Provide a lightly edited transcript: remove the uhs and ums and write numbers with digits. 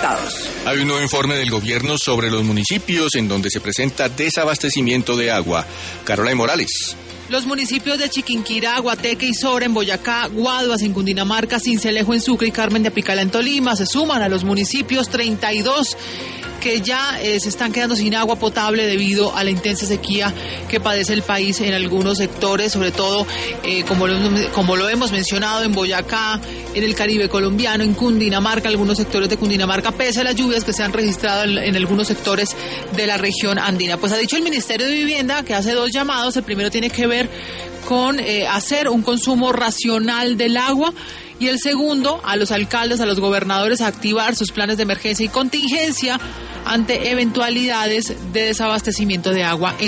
afectados. Hay un nuevo informe del gobierno sobre los municipios en donde se presenta desabastecimiento de agua. Caroline Morales. Los municipios de Chiquinquirá, Guateque y Sora en Boyacá, Guaduas en Cundinamarca, Sincelejo en Sucre y Carmen de Apicalá en Tolima se suman a los municipios 32 que ya se están quedando sin agua potable debido a la intensa sequía que padece el país en algunos sectores, sobre todo como lo hemos mencionado en Boyacá, en el Caribe colombiano, en Cundinamarca, algunos sectores de Cundinamarca, pese a las lluvias que se han registrado en algunos sectores de la región andina. Pues ha dicho el Ministerio de Vivienda que hace 2 llamados. El primero tiene que ver con hacer un consumo racional del agua, y el segundo a los alcaldes, a los gobernadores, a activar sus planes de emergencia y contingencia ante eventualidades de desabastecimiento de agua